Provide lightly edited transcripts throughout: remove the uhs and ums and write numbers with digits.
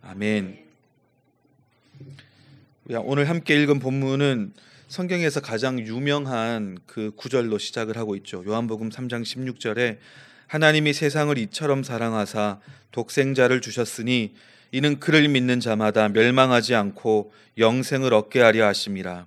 아멘. 오늘 함께 읽은 본문은 성경에서 가장 유명한 그 구절로 시작을 하고 있죠. 요한복음 3장 16절에 하나님이 세상을 이처럼 사랑하사 독생자를 주셨으니 이는 그를 믿는 자마다 멸망하지 않고 영생을 얻게 하려 하심이라.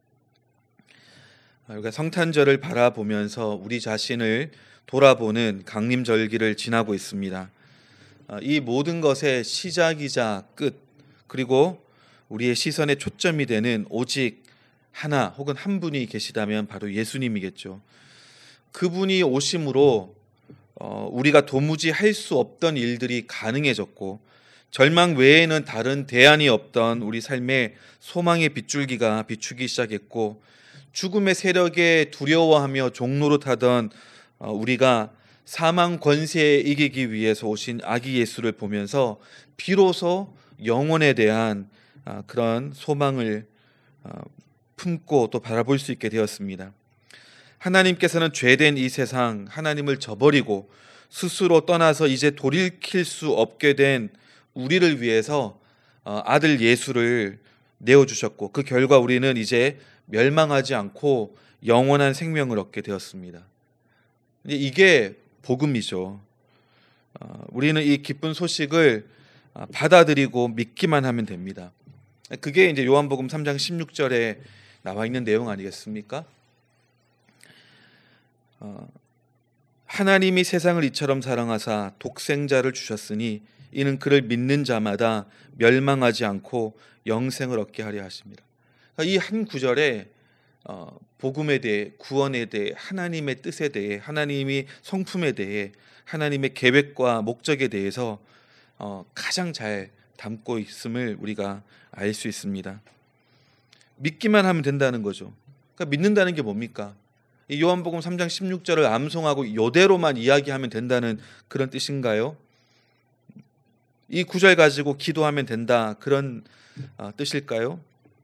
우리가 성탄절을 바라보면서 우리 자신을 돌아보는 강림절기를 지나고 있습니다. 이 모든 것의 시작이자 끝, 그리고 우리의 시선의 초점이 되는 오직 하나 혹은 한 분이 계시다면 바로 예수님이겠죠. 그분이 오심으로 우리가 도무지 할 수 없던 일들이 가능해졌고, 절망 외에는 다른 대안이 없던 우리 삶의 소망의 빗줄기가 비추기 시작했고, 죽음의 세력에 두려워하며 종로로 타던 우리가 사망 권세에 이기기 위해서 오신 아기 예수를 보면서 비로소 영혼에 대한 그런 소망을 품고 또 바라볼 수 있게 되었습니다. 하나님께서는 죄된 이 세상, 하나님을 저버리고 스스로 떠나서 이제 돌이킬 수 없게 된 우리를 위해서 아들 예수를 내어주셨고, 그 결과 우리는 이제 멸망하지 않고 영원한 생명을 얻게 되었습니다. 이게 복음이죠. 우리는 이 기쁜 소식을 받아들이고 믿기만 하면 됩니다. 그게 이제 요한복음 3장 16절에 나와 있는 내용 아니겠습니까? 하나님이 세상을 이처럼 사랑하사 독생자를 주셨으니 이는 그를 믿는 자마다 멸망하지 않고 영생을 얻게 하려 하십니다. 이 한 구절에 복음에 대해, 구원에 대해, 하나님의 뜻에 대해, 하나님이 성품에 대해, 하나님의 계획과 목적에 대해서 가장 잘 담고 있음을 우리가 알 수 있습니다. 믿기만 하면 된다는 거죠. 그러니까 믿는다는 게 뭡니까? 이 요한복음 3장 16절을 암송하고 이대로만 이야기하면 된다는 그런 뜻인가요? 이 구절 가지고 기도하면 된다, 그런 뜻일까요?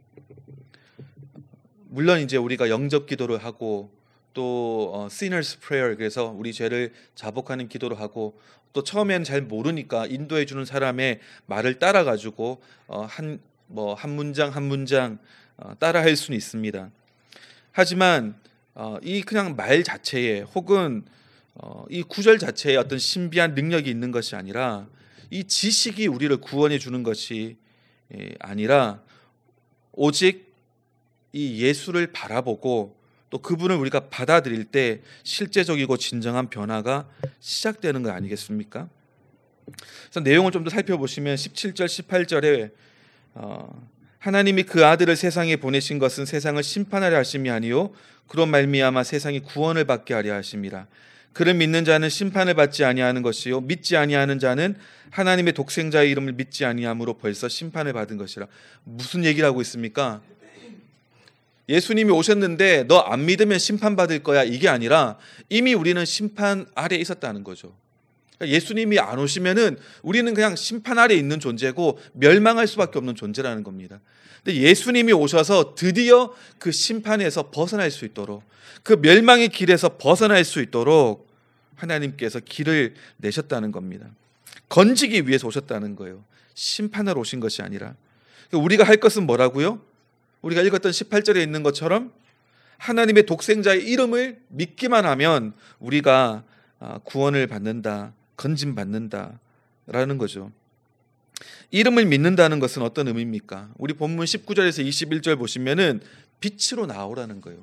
물론 이제 우리가 영접 기도를 하고 또 sinners prayer, 그래서 우리 죄를 자복하는 기도를 하고, 또 처음에는 잘 모르니까 인도해 주는 사람의 말을 따라 가지고 한 문장 한 문장 따라 할 수는 있습니다. 하지만 이 그냥 말 자체에, 혹은 이 구절 자체에 어떤 신비한 능력이 있는 것이 아니라, 이 지식이 우리를 구원해 주는 것이 아니라, 오직 이 예수를 바라보고 또 그분을 우리가 받아들일 때 실제적이고 진정한 변화가 시작되는 거 아니겠습니까? 그래서 내용을 좀 더 살펴보시면 17절 18절에 하나님이 그 아들을 세상에 보내신 것은 세상을 심판하려 하심이 아니요 그런 말미암아 세상이 구원을 받게 하려 하심이라. 그를 믿는 자는 심판을 받지 아니하는 것이요 믿지 아니하는 자는 하나님의 독생자의 이름을 믿지 아니함으로 벌써 심판을 받은 것이라. 무슨 얘기를 하고 있습니까? 예수님이 오셨는데 너 안 믿으면 심판받을 거야, 이게 아니라 이미 우리는 심판 아래에 있었다는 거죠. 예수님이 안 오시면은 우리는 그냥 심판 아래에 있는 존재고 멸망할 수밖에 없는 존재라는 겁니다. 근데 예수님이 오셔서 드디어 그 심판에서 벗어날 수 있도록, 그 멸망의 길에서 벗어날 수 있도록 하나님께서 길을 내셨다는 겁니다. 건지기 위해서 오셨다는 거예요. 심판하러 오신 것이 아니라. 우리가 할 것은 뭐라고요? 우리가 읽었던 18절에 있는 것처럼 하나님의 독생자의 이름을 믿기만 하면 우리가 구원을 받는다, 건짐받는다라는 거죠. 이름을 믿는다는 것은 어떤 의미입니까? 우리 본문 19절에서 21절 보시면은 빛으로 나오라는 거예요.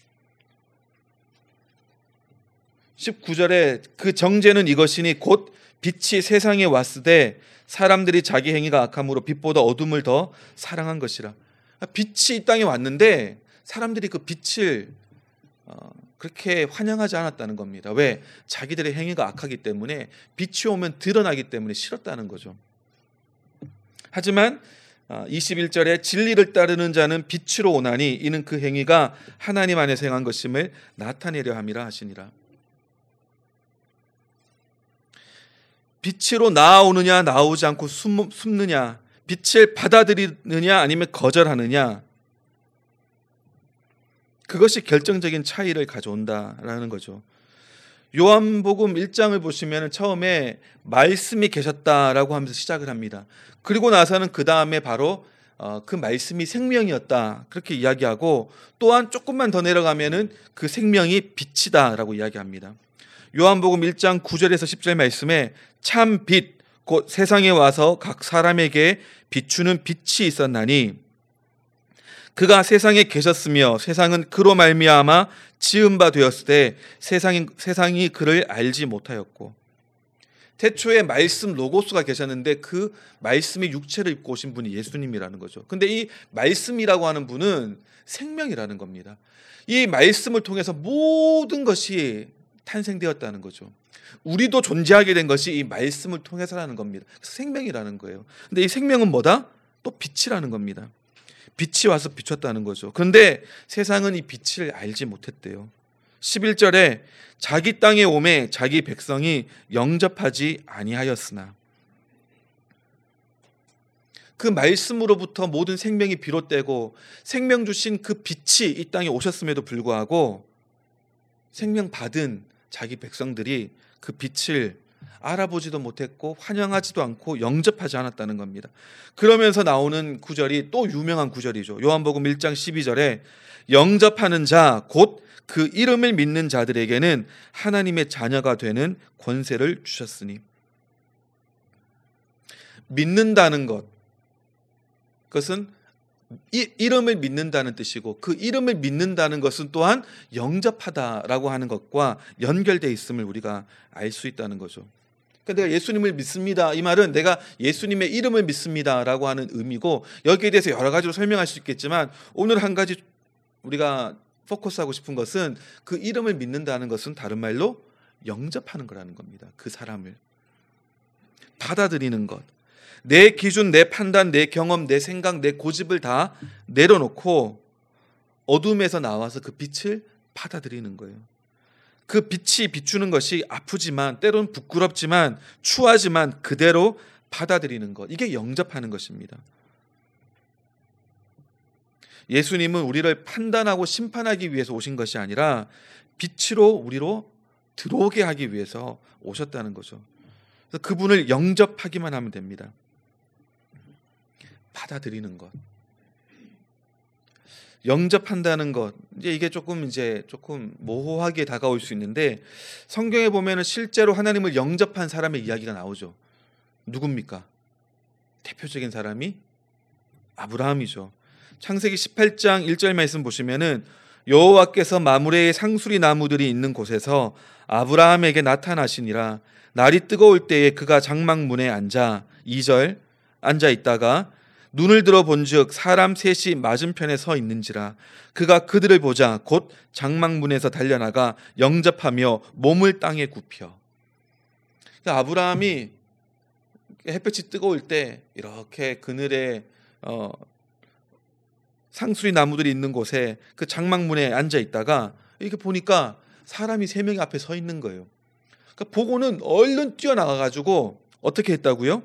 19절에 그 정죄는 이것이니 곧 빛이 세상에 왔으되 사람들이 자기 행위가 악함으로 빛보다 어둠을 더 사랑한 것이라. 빛이 이 땅에 왔는데 사람들이 그 빛을 그렇게 환영하지 않았다는 겁니다. 왜? 자기들의 행위가 악하기 때문에, 빛이 오면 드러나기 때문에 싫었다는 거죠. 하지만 21절에 진리를 따르는 자는 빛으로 오나니 이는 그 행위가 하나님 안에서 행한 것임을 나타내려 함이라 하시니라. 빛으로 나오느냐 나오지 않고 숨느냐, 빛을 받아들이느냐 아니면 거절하느냐, 그것이 결정적인 차이를 가져온다라는 거죠. 요한복음 1장을 보시면 처음에 말씀이 계셨다라고 하면서 시작을 합니다. 그리고 나서는 그 다음에 바로 그 말씀이 생명이었다 그렇게 이야기하고, 또한 조금만 더 내려가면은 그 생명이 빛이다라고 이야기합니다. 요한복음 1장 9절에서 10절 말씀에 참 빛 곧 세상에 와서 각 사람에게 비추는 빛이 있었나니 그가 세상에 계셨으며 세상은 그로 말미암아 지은 바 되었을 때 세상이 그를 알지 못하였고, 태초에 말씀 로고스가 계셨는데 그 말씀이 육체를 입고 오신 분이 예수님이라는 거죠. 근데 이 말씀이라고 하는 분은 생명이라는 겁니다. 이 말씀을 통해서 모든 것이 탄생되었다는 거죠. 우리도 존재하게 된 것이 이 말씀을 통해서라는 겁니다. 그래서 생명이라는 거예요. 근데 이 생명은 뭐다? 또 빛이라는 겁니다. 빛이 와서 비췄다는 거죠. 그런데 세상은 이 빛을 알지 못했대요. 11절에 자기 땅에 오매 자기 백성이 영접하지 아니하였으나, 그 말씀으로부터 모든 생명이 비롯되고 생명 주신 그 빛이 이 땅에 오셨음에도 불구하고 생명 받은 자기 백성들이 그 빛을 알아보지도 못했고 환영하지도 않고 영접하지 않았다는 겁니다. 그러면서 나오는 구절이 또 유명한 구절이죠. 요한복음 1장 12절에 영접하는 자 곧 그 이름을 믿는 자들에게는 하나님의 자녀가 되는 권세를 주셨으니, 믿는다는 것, 그것은 이름을 믿는다는 뜻이고, 그 이름을 믿는다는 것은 또한 영접하다라고 하는 것과 연결되어 있음을 우리가 알 수 있다는 거죠. 그러니까 내가 예수님을 믿습니다, 이 말은 내가 예수님의 이름을 믿습니다라고 하는 의미고, 여기에 대해서 여러 가지로 설명할 수 있겠지만 오늘 한 가지 우리가 포커스하고 싶은 것은 그 이름을 믿는다는 것은 다른 말로 영접하는 거라는 겁니다. 그 사람을 받아들이는 것, 내 기준, 내 판단, 내 경험, 내 생각, 내 고집을 다 내려놓고 어둠에서 나와서 그 빛을 받아들이는 거예요. 그 빛이 비추는 것이 아프지만 때로는 부끄럽지만 추하지만 그대로 받아들이는 것, 이게 영접하는 것입니다. 예수님은 우리를 판단하고 심판하기 위해서 오신 것이 아니라 빛으로 우리로 들어오게 하기 위해서 오셨다는 거죠. 그래서 그분을 영접하기만 하면 됩니다. 받아들이는 것, 영접한다는 것, 이게 조금 모호하게 다가올 수 있는데, 성경에 보면은 실제로 하나님을 영접한 사람의 이야기가 나오죠. 누굽니까? 대표적인 사람이 아브라함이죠. 창세기 18장 1절 말씀 보시면은 여호와께서 마므레의 상수리 나무들이 있는 곳에서 아브라함에게 나타나시니라. 날이 뜨거울 때에 그가 장막문에 앉아 2절 앉아 있다가 눈을 들어 본즉 사람 셋이 맞은편에 서 있는지라. 그가 그들을 보자 곧 장막문에서 달려나가 영접하며 몸을 땅에 굽혀. 그러니까 아브라함이 햇볕이 뜨거울 때 이렇게 그늘에 상수리 나무들이 있는 곳에 그 장막문에 앉아 있다가 이렇게 보니까 사람이 3명이 앞에 서 있는 거예요. 그러니까 보고는 얼른 뛰어나가 가지고 어떻게 했다고요?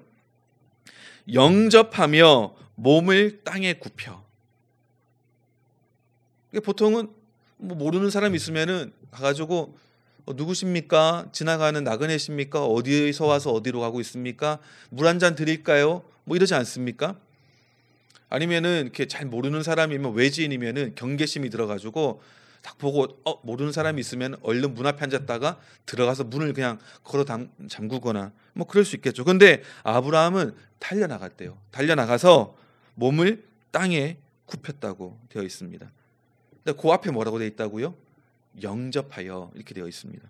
영접하며 몸을 땅에 굽혀. 보통은 모르는 사람이 있으면은 가가지고 누구십니까? 지나가는 나그네십니까? 어디서 와서 어디로 가고 있습니까? 물 한 잔 드릴까요? 이러지 않습니까? 아니면은 이렇게 잘 모르는 사람이면 외지인이면은 경계심이 들어가지고 딱 보고 모르는 사람이 있으면 얼른 문 앞에 앉았다가 들어가서 문을 그냥 걸어 잠그거나 그럴 수 있겠죠. 그런데 아브라함은 달려나갔대요. 달려나가서 몸을 땅에 굽혔다고 되어 있습니다. 근데 그 앞에 뭐라고 되어 있다고요? 영접하여 이렇게 되어 있습니다.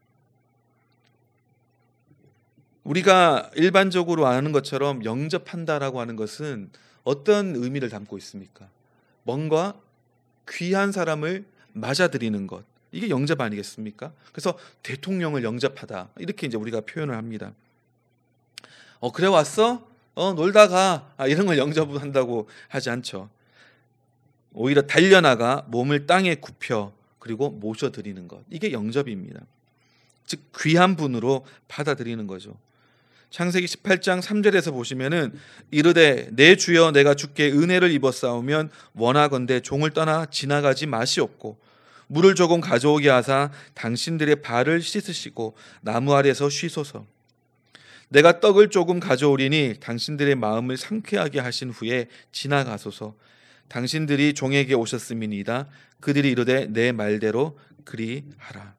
우리가 일반적으로 아는 것처럼 영접한다라고 하는 것은 어떤 의미를 담고 있습니까? 뭔가 귀한 사람을 맞아들이는 것, 이게 영접 아니겠습니까? 그래서 대통령을 영접하다 이렇게 이제 우리가 표현을 합니다. 그래 왔어? 놀다가 이런 걸 영접한다고 하지 않죠. 오히려 달려나가 몸을 땅에 굽혀 그리고 모셔드리는 것, 이게 영접입니다. 즉 귀한 분으로 받아들이는 거죠. 창세기 18장 3절에서 보시면은 이르되 내 주여 내가 주께 은혜를 입었사오면 원하건대 종을 떠나 지나가지 마시옵고 물을 조금 가져오게 하사 당신들의 발을 씻으시고 나무 아래서 쉬소서. 내가 떡을 조금 가져오리니 당신들의 마음을 상쾌하게 하신 후에 지나가소서. 당신들이 종에게 오셨음이니이다. 그들이 이르되 내 말대로 그리하라.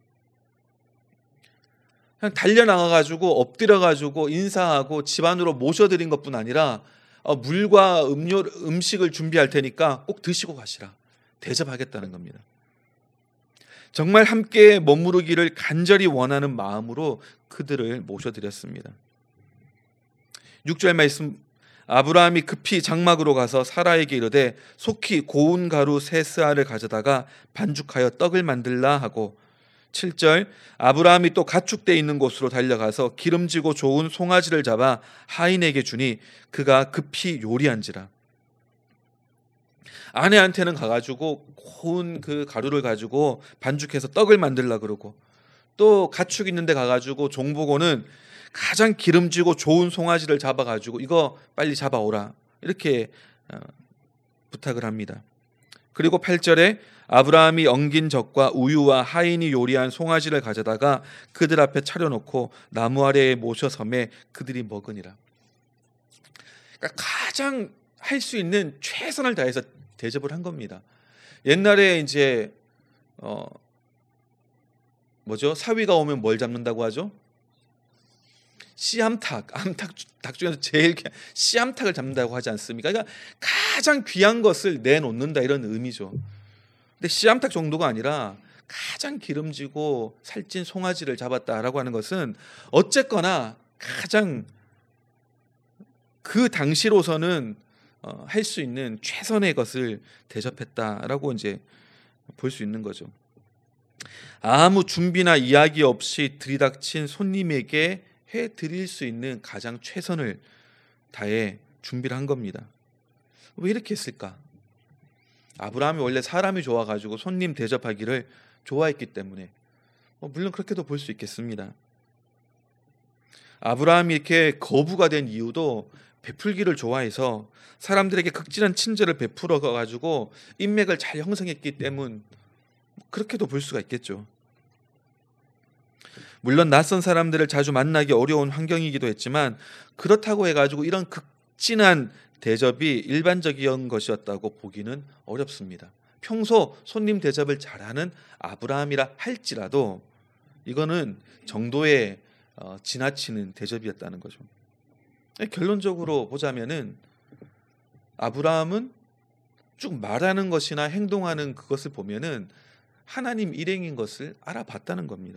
그냥 달려나가가지고 엎드려가지고 인사하고 집 안으로 모셔드린 것뿐 아니라 물과 음식을 준비할 테니까 꼭 드시고 가시라. 대접하겠다는 겁니다. 정말 함께 머무르기를 간절히 원하는 마음으로 그들을 모셔드렸습니다. 6절 말씀, 아브라함이 급히 장막으로 가서 사라에게 이르되 속히 고운 가루 세 스아를 가져다가 반죽하여 떡을 만들라 하고, 7절, 아브라함이 또 가축대 있는 곳으로 달려가서 기름지고 좋은 송아지를 잡아 하인에게 주니 그가 급히 요리한지라. 아내한테는 가가지고 고운 그 가루를 가지고 반죽해서 떡을 만들라 그러고, 또 가축 있는데 가가지고 종 보고는 가장 기름지고 좋은 송아지를 잡아가지고 이거 빨리 잡아오라 이렇게 부탁을 합니다. 그리고 8절에 아브라함이 엉긴 젖과 우유와 하인이 요리한 송아지를 가져다가 그들 앞에 차려놓고 나무 아래에 모셔 섬에 그들이 먹으니라. 그러니까 가장 할 수 있는 최선을 다해서 대접을 한 겁니다. 옛날에 이제 사위가 오면 뭘 잡는다고 하죠? 씨암탉, 닭 중에서 제일 씨암탉을 잡는다고 하지 않습니까? 그러니까 가장 귀한 것을 내놓는다 이런 의미죠. 근데 씨암탉 정도가 아니라 가장 기름지고 살찐 송아지를 잡았다라고 하는 것은 어쨌거나 가장 그 당시로서는 할 수 있는 최선의 것을 대접했다라고 이제 볼 수 있는 거죠. 아무 준비나 이야기 없이 들이닥친 손님에게 해드릴 수 있는 가장 최선을 다해 준비를 한 겁니다. 왜 이렇게 했을까? 아브라함이 원래 사람이 좋아가지고 손님 대접하기를 좋아했기 때문에 물론 그렇게도 볼 수 있겠습니다. 아브라함이 이렇게 거부가 된 이유도 베풀기를 좋아해서 사람들에게 극진한 친절을 베풀어 가지고 인맥을 잘 형성했기 때문, 그렇게도 볼 수가 있겠죠. 물론 낯선 사람들을 자주 만나기 어려운 환경이기도 했지만 그렇다고 해가지고 이런 극진한 대접이 일반적인 것이었다고 보기는 어렵습니다. 평소 손님 대접을 잘하는 아브라함이라 할지라도 이거는 정도의 지나치는 대접이었다는 거죠. 결론적으로 보자면은 아브라함은 쭉 말하는 것이나 행동하는 그것을 보면은 하나님 일행인 것을 알아봤다는 겁니다.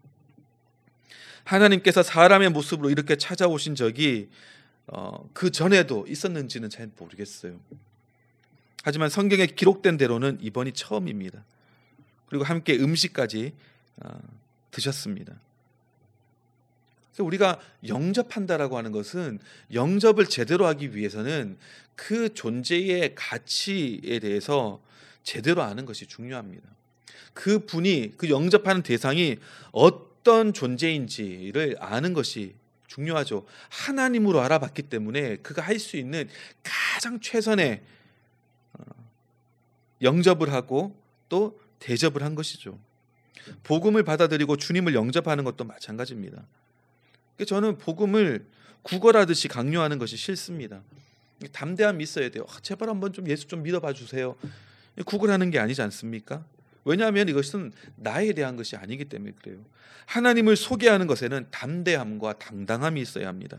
하나님께서 사람의 모습으로 이렇게 찾아오신 적이 그 전에도 있었는지는 잘 모르겠어요. 하지만 성경에 기록된 대로는 이번이 처음입니다. 그리고 함께 음식까지 드셨습니다. 그래서 우리가 영접한다라고 하는 것은 영접을 제대로 하기 위해서는 그 존재의 가치에 대해서 제대로 아는 것이 중요합니다. 그 분이, 그 영접하는 대상이 어떤 존재인지를 아는 것이 중요하죠. 하나님으로 알아봤기 때문에 그가 할 수 있는 가장 최선의 영접을 하고 또 대접을 한 것이죠. 복음을 받아들이고 주님을 영접하는 것도 마찬가지입니다. 저는 복음을 구걸하듯이 강요하는 것이 싫습니다. 담대함이 있어야 돼요. 제발 한번 좀 예수 좀 믿어봐 주세요. 구걸하는 게 아니지 않습니까? 왜냐하면 이것은 나에 대한 것이 아니기 때문에 그래요. 하나님을 소개하는 것에는 담대함과 당당함이 있어야 합니다.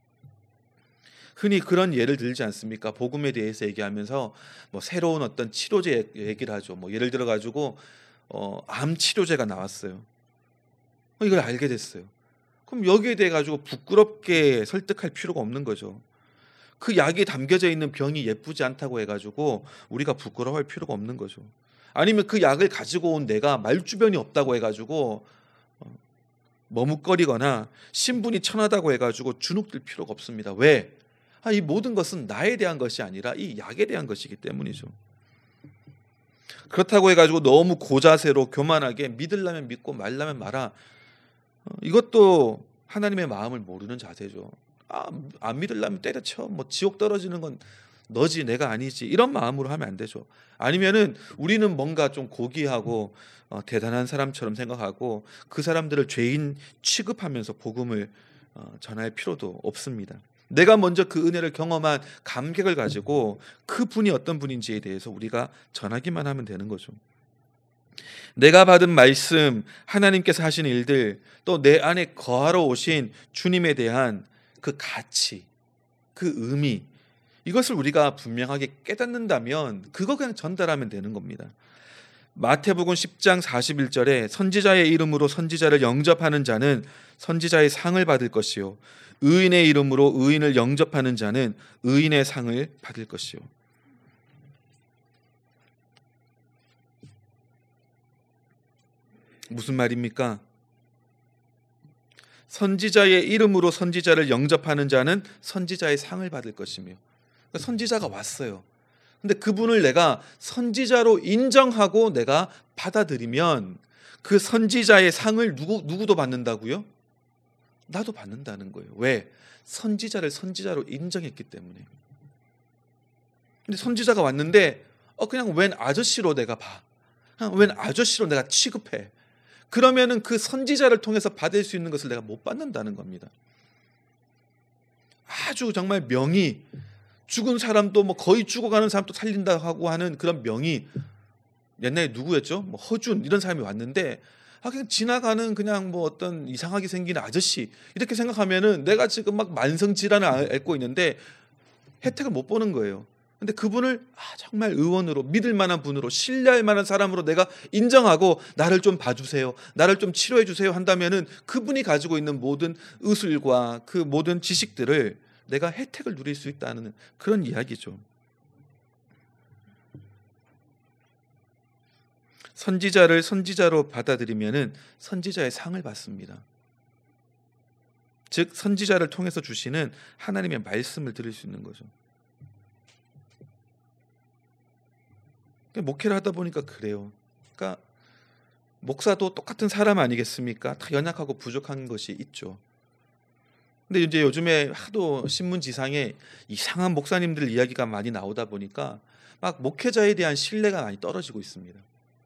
흔히 그런 예를 들지 않습니까? 복음에 대해서 얘기하면서 새로운 어떤 치료제 얘기를 하죠. 예를 들어 가지고 암 치료제가 나왔어요. 이걸 알게 됐어요. 그럼 여기에 대해 가지고 부끄럽게 설득할 필요가 없는 거죠. 그 약에 담겨져 있는 병이 예쁘지 않다고 해가지고 우리가 부끄러워할 필요가 없는 거죠. 아니면 그 약을 가지고 온 내가 말주변이 없다고 해가지고 머뭇거리거나 신분이 천하다고 해가지고 주눅들 필요가 없습니다. 왜? 이 모든 것은 나에 대한 것이 아니라 이 약에 대한 것이기 때문이죠. 그렇다고 해가지고 너무 고자세로 교만하게 믿으려면 믿고 말라면 말아, 이것도 하나님의 마음을 모르는 자세죠. 안 믿으려면 때려쳐. 지옥 떨어지는 건 너지 내가 아니지 이런 마음으로 하면 안 되죠. 아니면은 우리는 뭔가 좀 고귀하고 대단한 사람처럼 생각하고 그 사람들을 죄인 취급하면서 복음을 전할 필요도 없습니다. 내가 먼저 그 은혜를 경험한 감격을 가지고 그 분이 어떤 분인지에 대해서 우리가 전하기만 하면 되는 거죠. 내가 받은 말씀, 하나님께서 하신 일들, 또 내 안에 거하러 오신 주님에 대한 그 가치, 그 의미, 이것을 우리가 분명하게 깨닫는다면 그거 그냥 전달하면 되는 겁니다. 마태복음 10장 41절에 선지자의 이름으로 선지자를 영접하는 자는 선지자의 상을 받을 것이요 의인의 이름으로 의인을 영접하는 자는 의인의 상을 받을 것이요. 무슨 말입니까? 선지자의 이름으로 선지자를 영접하는 자는 선지자의 상을 받을 것이며, 선지자가 왔어요. 근데 그분을 내가 선지자로 인정하고 내가 받아들이면 그 선지자의 상을 누구도 받는다고요? 나도 받는다는 거예요. 왜? 선지자를 선지자로 인정했기 때문에. 근데 선지자가 왔는데 그냥 웬 아저씨로 내가 봐. 그냥 웬 아저씨로 내가 취급해. 그러면은 그 선지자를 통해서 받을 수 있는 것을 내가 못 받는다는 겁니다. 아주 정말 명의, 죽은 사람도 뭐 거의 죽어가는 사람도 살린다 하고 하는 그런 명의, 옛날에 누구였죠? 뭐 허준 이런 사람이 왔는데 그냥 지나가는 그냥 뭐 어떤 이상하게 생긴 아저씨 이렇게 생각하면은 내가 지금 막 만성 질환을 앓고 있는데 혜택을 못 보는 거예요. 근데 그분을 정말 의원으로 믿을 만한 분으로 신뢰할 만한 사람으로 내가 인정하고 나를 좀 봐주세요, 나를 좀 치료해 주세요 한다면은 그분이 가지고 있는 모든 의술과 그 모든 지식들을 내가 혜택을 누릴 수 있다는 그런 이야기죠. 선지자를 선지자로 받아들이면은 선지자의 상을 받습니다. 즉 선지자를 통해서 주시는 하나님의 말씀을 들을 수 있는 거죠. 목회를 하다 보니까 그래요. 그러니까 목사도 똑같은 사람 아니겠습니까? 다 연약하고 부족한 것이 있죠. 근데 이제 요즘에 하도 신문지상에 이상한 목사님들 이야기가 많이 나오다 보니까 막 목회자에 대한 신뢰가 많이 떨어지고 있습니다.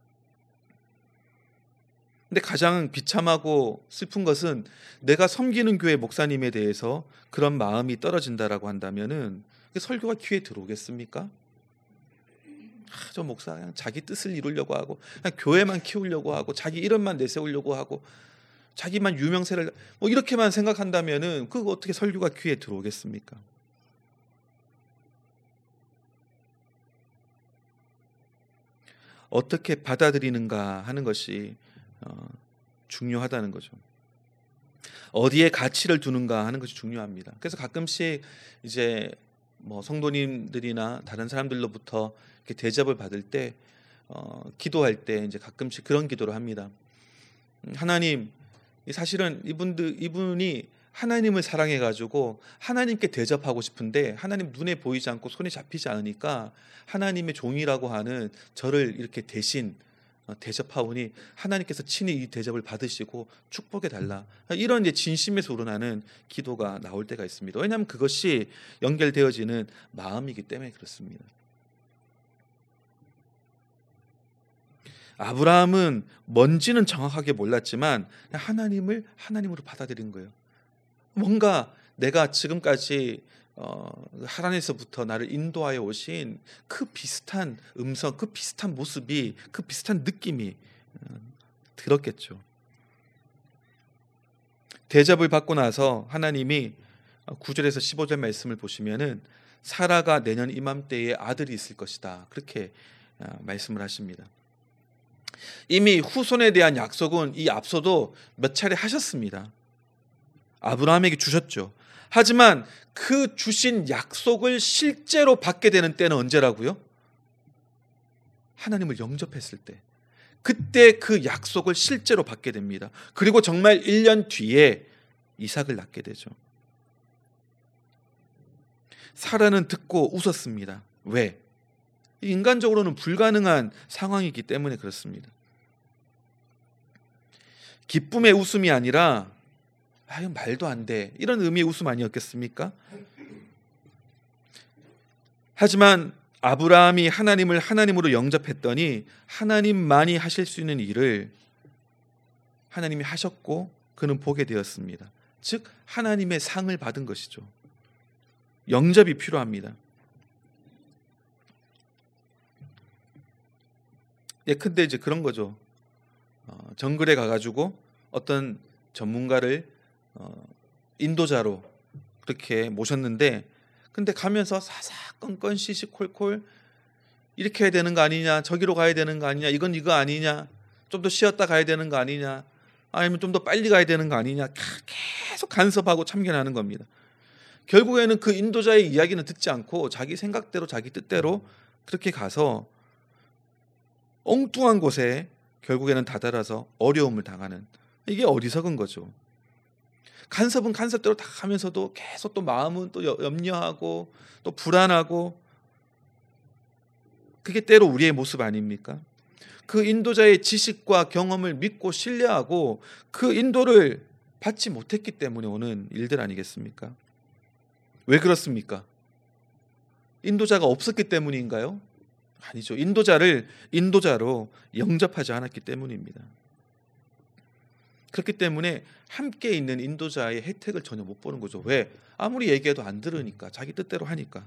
근데 가장 비참하고 슬픈 것은 내가 섬기는 교회 목사님에 대해서 그런 마음이 떨어진다라고 한다면은 설교가 귀에 들어오겠습니까? 저 목사 그냥 자기 뜻을 이루려고 하고 그냥 교회만 키우려고 하고 자기 이름만 내세우려고 하고 자기만 유명세를 뭐 이렇게만 생각한다면은 그거 어떻게 설교가 귀에 들어오겠습니까? 어떻게 받아들이는가 하는 것이 중요하다는 거죠. 어디에 가치를 두는가 하는 것이 중요합니다. 그래서 가끔씩 이제 뭐 성도님들이나 다른 사람들로부터 이렇게 대접을 받을 때 기도할 때 이제 가끔씩 그런 기도를 합니다. 하나님, 사실은 이분이 하나님을 사랑해 가지고 하나님께 대접하고 싶은데 하나님 눈에 보이지 않고 손에 잡히지 않으니까 하나님의 종이라고 하는 저를 이렇게 대신 대접하오니 하나님께서 친히 이 대접을 받으시고 축복해 달라. 이런 이제 진심에서 우러나는 기도가 나올 때가 있습니다. 왜냐하면 그것이 연결되어지는 마음이기 때문에 그렇습니다. 아브라함은 뭔지는 정확하게 몰랐지만 하나님을 하나님으로 받아들인 거예요. 뭔가 내가 지금까지 하나님에서부터 나를 인도하여 오신 그 비슷한 음성, 그 비슷한 모습이, 그 비슷한 느낌이 들었겠죠. 대접을 받고 나서 하나님이 9절에서 15절 말씀을 보시면은 사라가 내년 이맘때에 아들이 있을 것이다. 그렇게 말씀을 하십니다. 이미 후손에 대한 약속은 이 앞서도 몇 차례 하셨습니다. 아브라함에게 주셨죠. 하지만 그 주신 약속을 실제로 받게 되는 때는 언제라고요? 하나님을 영접했을 때. 그때 그 약속을 실제로 받게 됩니다. 그리고 정말 1년 뒤에 이삭을 낳게 되죠. 사라는 듣고 웃었습니다. 왜? 인간적으로는 불가능한 상황이기 때문에 그렇습니다. 기쁨의 웃음이 아니라 이건 말도 안 돼, 이런 의미의 웃음 아니었겠습니까? 하지만 아브라함이 하나님을 하나님으로 영접했더니 하나님만이 하실 수 있는 일을 하나님이 하셨고 그는 보게 되었습니다. 즉 하나님의 상을 받은 것이죠. 영접이 필요합니다. 예컨대 이제 그런 거죠. 정글에 가가지고 어떤 전문가를 인도자로 그렇게 모셨는데, 근데 가면서 사사건건 시시콜콜 이렇게 해야 되는 거 아니냐, 저기로 가야 되는 거 아니냐, 이건 이거 아니냐, 좀 더 쉬었다 가야 되는 거 아니냐, 아니면 좀 더 빨리 가야 되는 거 아니냐, 계속 간섭하고 참견하는 겁니다. 결국에는 그 인도자의 이야기는 듣지 않고 자기 생각대로 자기 뜻대로 그렇게 가서 엉뚱한 곳에 결국에는 다다라서 어려움을 당하는, 이게 어리석은 거죠. 간섭은 간섭대로 다 하면서도 계속 또 마음은 또 염려하고 또 불안하고, 그게 때로 우리의 모습 아닙니까? 그 인도자의 지식과 경험을 믿고 신뢰하고 그 인도를 받지 못했기 때문에 오는 일들 아니겠습니까? 왜 그렇습니까? 인도자가 없었기 때문인가요? 아니죠. 인도자를 인도자로 영접하지 않았기 때문입니다. 그렇기 때문에 함께 있는 인도자의 혜택을 전혀 못 보는 거죠. 왜? 아무리 얘기해도 안 들으니까, 자기 뜻대로 하니까.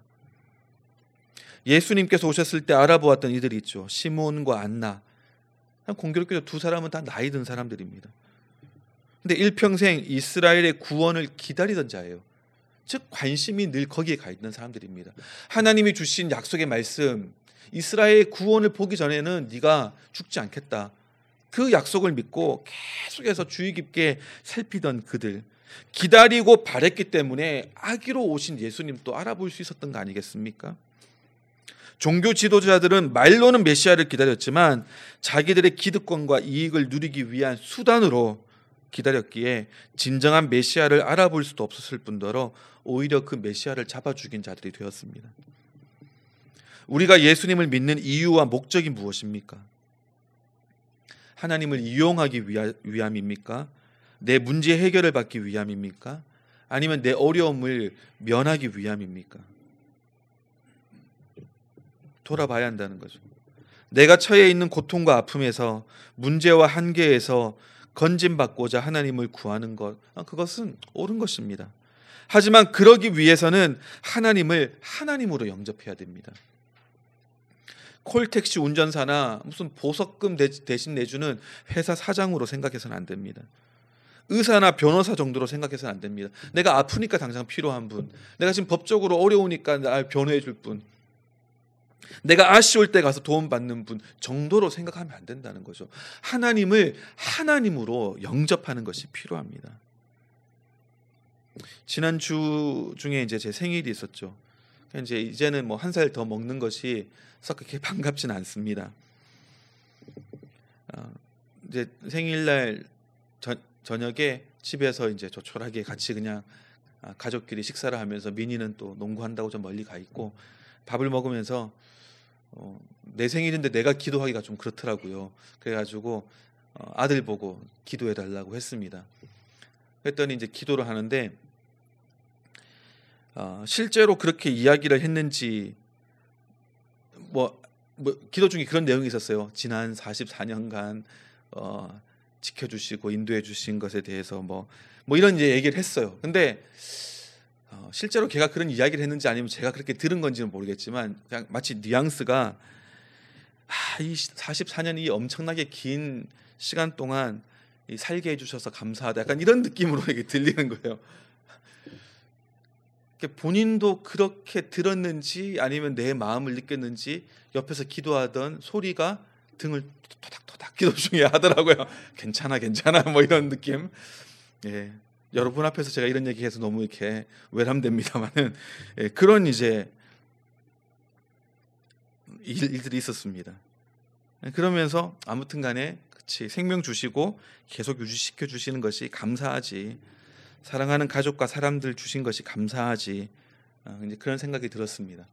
예수님께서 오셨을 때 알아보았던 이들이 있죠. 시몬과 안나. 공교롭게도 두 사람은 다 나이 든 사람들입니다. 근데 일평생 이스라엘의 구원을 기다리던 자예요. 즉 관심이 늘 거기에 가 있는 사람들입니다. 하나님이 주신 약속의 말씀, 이스라엘의 구원을 보기 전에는 네가 죽지 않겠다, 그 약속을 믿고 계속해서 주의 깊게 살피던 그들, 기다리고 바랬기 때문에 아기로 오신 예수님 또 알아볼 수 있었던 거 아니겠습니까? 종교 지도자들은 말로는 메시아를 기다렸지만 자기들의 기득권과 이익을 누리기 위한 수단으로 기다렸기에 진정한 메시아를 알아볼 수도 없었을 뿐더러 오히려 그 메시아를 잡아 죽인 자들이 되었습니다. 우리가 예수님을 믿는 이유와 목적이 무엇입니까? 하나님을 이용하기 위함입니까? 내 문제 해결을 받기 위함입니까? 아니면 내 어려움을 면하기 위함입니까? 돌아봐야 한다는 거죠. 내가 처해 있는 고통과 아픔에서, 문제와 한계에서 건짐받고자 하나님을 구하는 것, 그것은 옳은 것입니다. 하지만 그러기 위해서는 하나님을 하나님으로 영접해야 됩니다. 콜택시 운전사나 무슨 보석금 대신 내주는 회사 사장으로 생각해서는 안 됩니다. 의사나 변호사 정도로 생각해서는 안 됩니다. 내가 아프니까 당장 필요한 분, 내가 지금 법적으로 어려우니까 날 변호해 줄 분, 내가 아쉬울 때 가서 도움받는 분 정도로 생각하면 안 된다는 거죠. 하나님을 하나님으로 영접하는 것이 필요합니다. 지난주 중에 이제 제 생일이 있었죠. 이제는 뭐 한 살 더 먹는 것이 썩 그렇게 반갑지는 않습니다. 이제 생일날 저녁에 집에서 이제 조촐하게 같이 그냥 가족끼리 식사를 하면서, 민희는 또 농구한다고 좀 멀리 가 있고, 밥을 먹으면서 내 생일인데 내가 기도하기가 좀 그렇더라고요. 그래가지고 아들 보고 기도해 달라고 했습니다. 그랬더니 이제 기도를 하는데 실제로 그렇게 이야기를 했는지 뭐 기도 중에 그런 내용이 있었어요. 지난 44년간 지켜주시고 인도해 주신 것에 대해서 뭐 이런 이제 얘기를 했어요. 근데 실제로 걔가 그런 이야기를 했는지 아니면 제가 그렇게 들은 건지는 모르겠지만, 그냥 마치 뉘앙스가 이 44년 이 엄청나게 긴 시간 동안 살게 해주셔서 감사하다, 약간 이런 느낌으로 이게 들리는 거예요. 본인도 그렇게 들었는지 아니면 내 마음을 느꼈는지 옆에서 기도하던 소리가 등을 토닥토닥 기도 중에 하더라고요. 괜찮아 뭐 이런 느낌. 예. 여러분 앞에서 제가 이런 얘기해서 너무 이렇게 외람됩니다만은, 예, 그런 이제 일들이 있었습니다. 그러면서 아무튼간에 그치, 생명 주시고 계속 유지시켜 주시는 것이 감사하지, 사랑하는 가족과 사람들 주신 것이 감사하지, 이제 그런 생각이 들었습니다.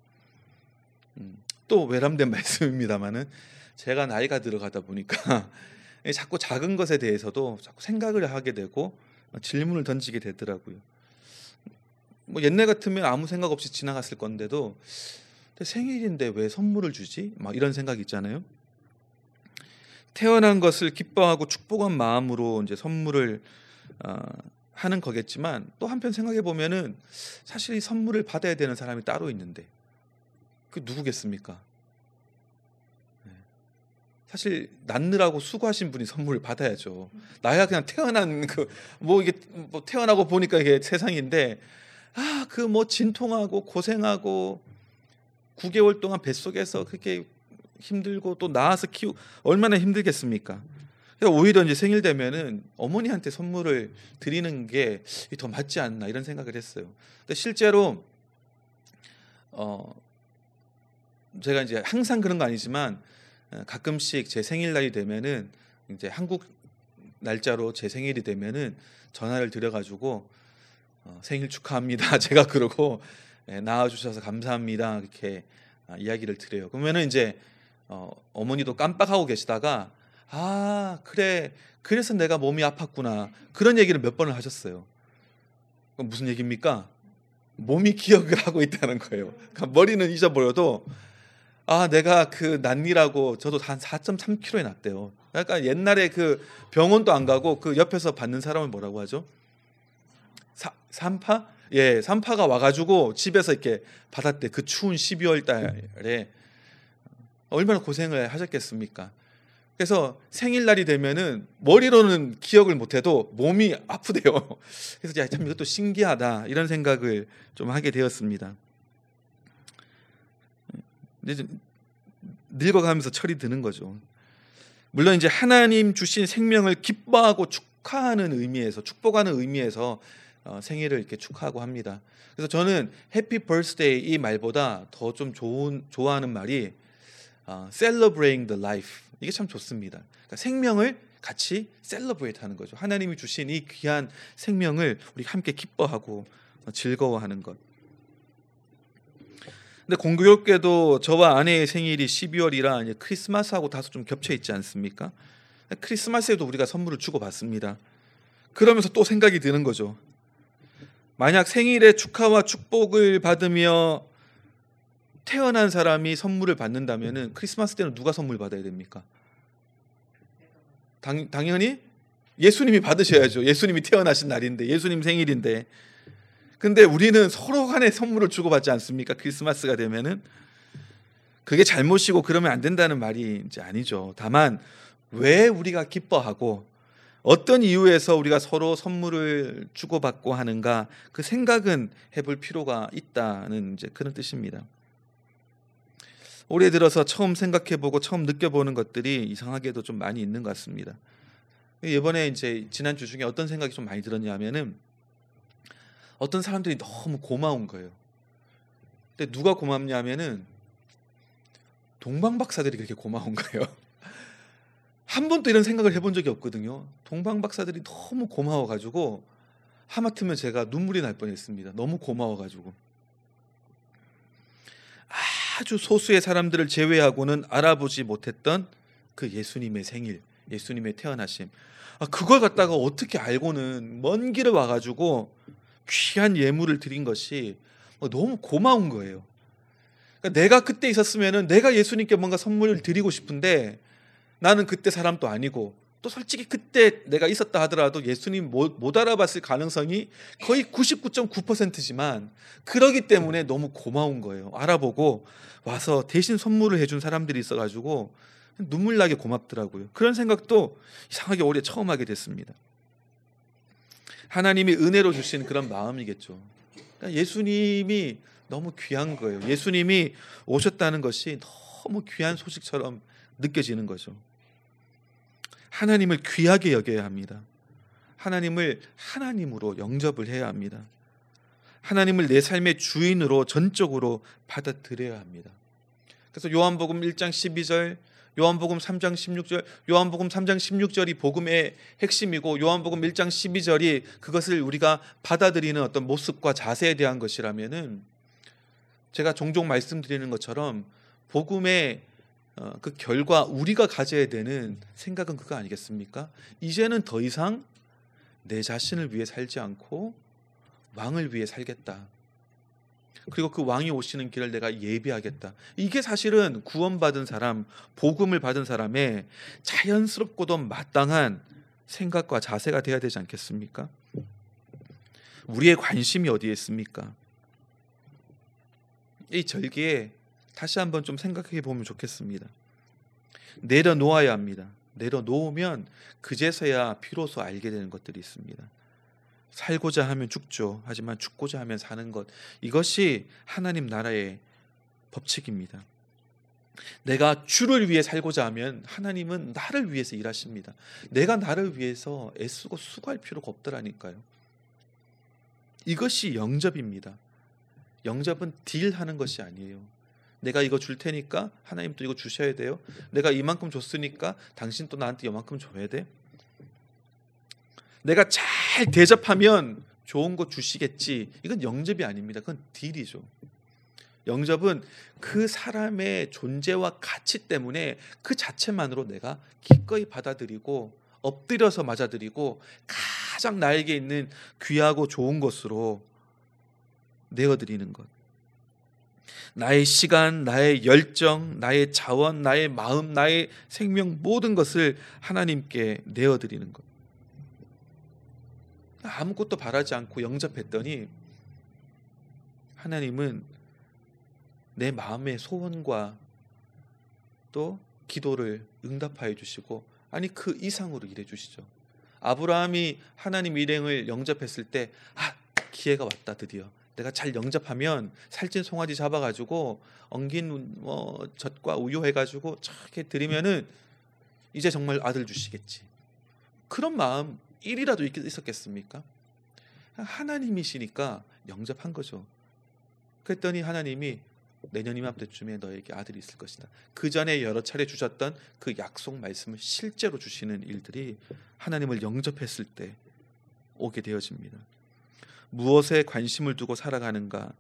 또 외람된 말씀입니다만은, 제가 나이가 들어가다 보니까 자꾸 작은 것에 대해서도 자꾸 생각을 하게 되고 질문을 던지게 되더라고요. 뭐 옛날 같으면 아무 생각 없이 지나갔을 건데도 근데 생일인데 왜 선물을 주지? 막 이런 생각 있잖아요. 태어난 것을 기뻐하고 축복한 마음으로 이제 선물을 어, 하는 거겠지만 또 한편 생각해 보면은 사실 이 선물을 받아야 되는 사람이 따로 있는데 그 누구겠습니까? 네. 사실 낳느라고 수고하신 분이 선물을 받아야죠. 나야 그냥 태어난 그 뭐 이게 뭐 태어나고 보니까 이게 세상인데 그 뭐 진통하고 고생하고 9개월 동안 뱃속에서 그렇게 힘들고 또 낳아서 키우 얼마나 힘들겠습니까? 그러니까 오히려 이제 생일 되면은 어머니한테 선물을 드리는 게 더 맞지 않나 이런 생각을 했어요. 근데 실제로 제가 이제 항상 그런 거 아니지만 가끔씩 제 생일날이 되면은 이제 한국 날짜로 제 생일이 되면은 전화를 드려가지고 생일 축하합니다. 제가 그러고 낳아주셔서 감사합니다. 이렇게 이야기를 드려요. 그러면은 이제 어머니도 깜빡하고 계시다가 그래 그래서 내가 몸이 아팠구나 그런 얘기를 몇 번을 하셨어요. 그럼 무슨 얘기입니까? 몸이 기억을 하고 있다는 거예요. 그러니까 머리는 잊어버려도 내가 그 난리라고 저도 한 4.3kg에 났대요. 그러니까 옛날에 그 병원도 안 가고 그 옆에서 받는 사람을 뭐라고 하죠? 산파? 예, 산파가 와가지고 집에서 이렇게 받았대. 그 추운 12월 달에 얼마나 고생을 하셨겠습니까? 그래서 생일날이 되면은 머리로는 기억을 못해도 몸이 아프대요. 그래서 참 이것도 신기하다 이런 생각을 좀 하게 되었습니다. 이제 좀 늙어가면서 철이 드는 거죠. 물론 이제 하나님 주신 생명을 기뻐하고 축하하는 의미에서 축복하는 의미에서 생일을 이렇게 축하하고 합니다. 그래서 저는 해피 버스데이 이 말보다 더 좀 좋아하는 말이 celebrating the life 이게 참 좋습니다. 그러니까 생명을 같이 celebrate 하는 거죠. 하나님이 주신 이 귀한 생명을 우리 함께 기뻐하고 즐거워하는 것. 근데 공교롭게도 저와 아내의 생일이 12월이라 이제 크리스마스하고 다소 좀 겹쳐 있지 않습니까? 크리스마스에도 우리가 선물을 주고 받습니다. 그러면서 또 생각이 드는 거죠. 만약 생일에 축하와 축복을 받으며 태어난 사람이 선물을 받는다면은 크리스마스 때는 누가 선물 받아야 됩니까? 당연히 예수님이 받으셔야죠. 예수님이 태어나신 날인데 예수님 생일인데. 근데 우리는 서로 간에 선물을 주고받지 않습니까? 크리스마스가 되면은 그게 잘못이고 그러면 안 된다는 말이 이제 아니죠. 다만 왜 우리가 기뻐하고 어떤 이유에서 우리가 서로 선물을 주고받고 하는가 그 생각은 해볼 필요가 있다는 이제 그런 뜻입니다. 올해 들어서 처음 생각해보고 처음 느껴보는 것들이 이상하게도 좀 많이 있는 것 같습니다. 이번에 이제 지난 주 중에 어떤 생각이 좀 많이 들었냐면은 어떤 사람들이 너무 고마운 거예요. 근데 누가 고맙냐면은 동방박사들이 그렇게 고마운 거예요. 한 번도 이런 생각을 해본 적이 없거든요. 동방박사들이 너무 고마워가지고 하마터면 제가 눈물이 날 뻔했습니다. 너무 고마워가지고. 아주 소수의 사람들을 제외하고는 알아보지 못했던 그 예수님의 생일, 예수님의 태어나심. 그걸 갖다가 어떻게 알고는 먼 길을 와가지고 귀한 예물을 드린 것이 너무 고마운 거예요. 그러니까 내가 그때 있었으면은 내가 예수님께 뭔가 선물을 드리고 싶은데 나는 그때 사람도 아니고 또 솔직히 그때 내가 있었다 하더라도 예수님 못 알아봤을 가능성이 거의 99.9%지만 그러기 때문에 너무 고마운 거예요. 알아보고 와서 대신 선물을 해준 사람들이 있어가지고 눈물 나게 고맙더라고요. 그런 생각도 이상하게 올해 처음 하게 됐습니다. 하나님이 은혜로 주신 그런 마음이겠죠. 그러니까 예수님이 너무 귀한 거예요. 예수님이 오셨다는 것이 너무 귀한 소식처럼 느껴지는 거죠. 하나님을 귀하게 여겨야 합니다. 하나님을 하나님으로 영접을 해야 합니다. 하나님을 내 삶의 주인으로 전적으로 받아들여야 합니다. 그래서 요한복음 1장 12절, 요한복음 3장 16절, 요한복음 3장 16절이 복음의 핵심이고 요한복음 1장 12절이 그것을 우리가 받아들이는 어떤 모습과 자세에 대한 것이라면은 제가 종종 말씀드리는 것처럼 복음의 그 결과 우리가 가져야 되는 생각은 그거 아니겠습니까? 이제는 더 이상 내 자신을 위해 살지 않고 왕을 위해 살겠다. 그리고 그 왕이 오시는 길을 내가 예비하겠다. 이게 사실은 구원받은 사람, 복음을 받은 사람의 자연스럽고도 마땅한 생각과 자세가 되어야 되지 않겠습니까? 우리의 관심이 어디에 있습니까? 이 절기에 다시 한번 좀 생각해 보면 좋겠습니다. 내려놓아야 합니다. 내려놓으면 그제서야 비로소 알게 되는 것들이 있습니다. 살고자 하면 죽죠. 하지만 죽고자 하면 사는 것, 이것이 하나님 나라의 법칙입니다. 내가 주를 위해 살고자 하면 하나님은 나를 위해서 일하십니다. 내가 나를 위해서 애쓰고 수고할 필요가 없더라니까요. 이것이 영접입니다. 영접은 딜하는 것이 아니에요. 내가 이거 줄 테니까 하나님 또 이거 주셔야 돼요. 내가 이만큼 줬으니까 당신 또 나한테 이만큼 줘야 돼. 내가 잘 대접하면 좋은 거 주시겠지. 이건 영접이 아닙니다. 그건 딜이죠. 영접은 그 사람의 존재와 가치 때문에 그 자체만으로 내가 기꺼이 받아들이고 엎드려서 맞아들이고 가장 나에게 있는 귀하고 좋은 것으로 내어드리는 것. 나의 시간, 나의 열정, 나의 자원, 나의 마음, 나의 생명, 모든 것을 하나님께 내어드리는 것. 아무것도 바라지 않고 영접했더니 하나님은 내 마음의 소원과 또 기도를 응답하여 주시고, 아니 그 이상으로 일해 주시죠. 아브라함이 하나님 일행을 영접했을 때 기회가 왔다. 드디어 내가 잘 영접하면 살찐 송아지 잡아가지고 엉긴 젖과 우유 해가지고 이렇게 드리면은 이제 정말 아들 주시겠지. 그런 마음 1이라도 있었겠습니까? 하나님이시니까 영접한 거죠. 그랬더니 하나님이 내년 이맘때쯤에 너에게 아들이 있을 것이다. 그 전에 여러 차례 주셨던 그 약속 말씀을 실제로 주시는 일들이 하나님을 영접했을 때 오게 되어집니다. 무엇에 관심을 두고 살아가는가,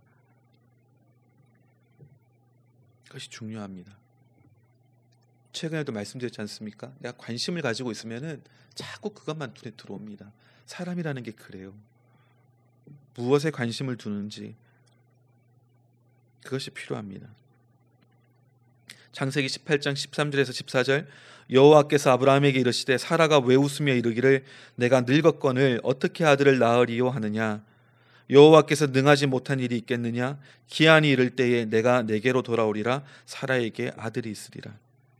그것이 중요합니다. 최근에도 말씀드렸지 않습니까? 내가 관심을 가지고 있으면은 자꾸 그것만 눈에 들어옵니다. 사람이라는 게 그래요. 무엇에 관심을 두는지, 그것이 필요합니다. 창세기 18장 13절에서 14절, 여호와께서 아브라함에게 이르시되 사라가 왜 웃으며 이르기를 내가 늙었거늘 어떻게 아들을 낳으리요 하느냐. 여호와께서 능하지 못한 일이 있겠느냐. 기한이 이를 때에 내가 내게로 돌아오리라. 사라에게 아들이 있으리라.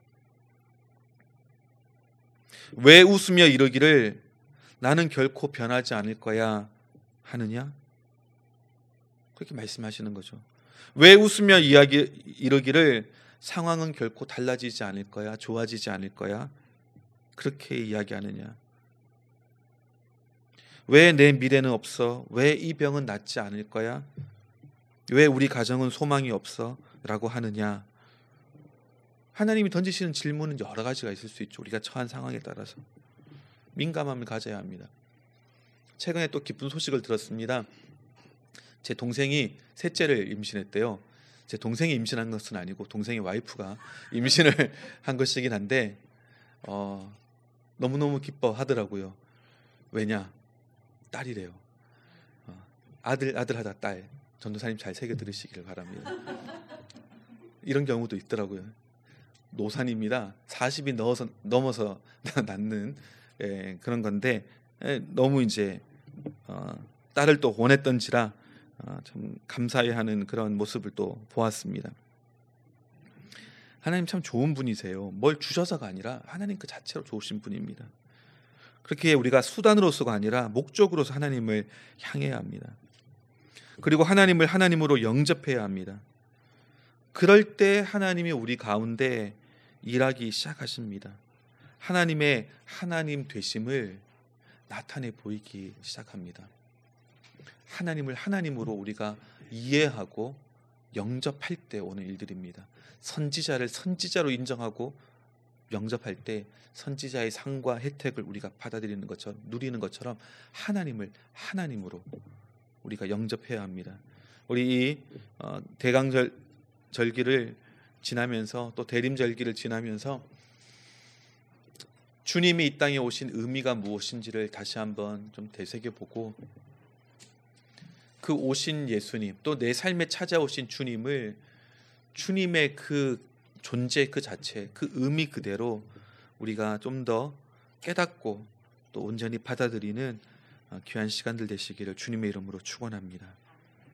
왜 웃으며 이르기를 나는 결코 변하지 않을 거야 하느냐. 그렇게 말씀하시는 거죠. 왜 웃으며 이르기를 상황은 결코 달라지지 않을 거야, 좋아지지 않을 거야, 그렇게 이야기하느냐. 왜 내 미래는 없어? 왜 이 병은 낫지 않을 거야? 왜 우리 가정은 소망이 없어? 라고 하느냐. 하나님이 던지시는 질문은 여러 가지가 있을 수 있죠. 우리가 처한 상황에 따라서 민감함을 가져야 합니다. 최근에 또 기쁜 소식을 들었습니다. 제 동생이 셋째를 임신했대요. 제 동생이 임신한 것은 아니고 동생의 와이프가 임신을 한 것이긴 한데 너무너무 기뻐하더라고요. 왜냐? 딸이래요. 아들 하다 딸. 전도사님 잘 새겨 들으시기를 바랍니다. 이런 경우도 있더라고요. 노산입니다. 40이 넘어서 낳는 그런 건데, 너무 이제 딸을 또 원했던지라 참 감사해하는 그런 모습을 또 보았습니다. 하나님 참 좋은 분이세요. 뭘 주셔서가 아니라 하나님 그 자체로 좋으신 분입니다. 그렇게 우리가 수단으로서가 아니라 목적으로서 하나님을 향해야 합니다. 그리고 하나님을 하나님으로 영접해야 합니다. 그럴 때 하나님이 우리 가운데 일하기 시작하십니다. 하나님의 하나님 되심을 나타내 보이기 시작합니다. 하나님을 하나님으로 우리가 이해하고 영접할 때 오는 일들입니다. 선지자를 선지자로 인정하고 영접할 때 선지자의 상과 혜택을 우리가 받아들이는 것처럼, 누리는 것처럼 하나님을 하나님으로 우리가 영접해야 합니다. 우리 이 대강절기를 지나면서 또 대림절기를 지나면서 주님이 이 땅에 오신 의미가 무엇인지를 다시 한번 좀 되새겨보고, 그 오신 예수님, 또 내 삶에 찾아오신 주님을, 주님의 그 존재 그 자체, 그 의미 그대로 우리가 좀 더 깨닫고 또 온전히 받아들이는 귀한 시간들 되시기를 주님의 이름으로 축원합니다.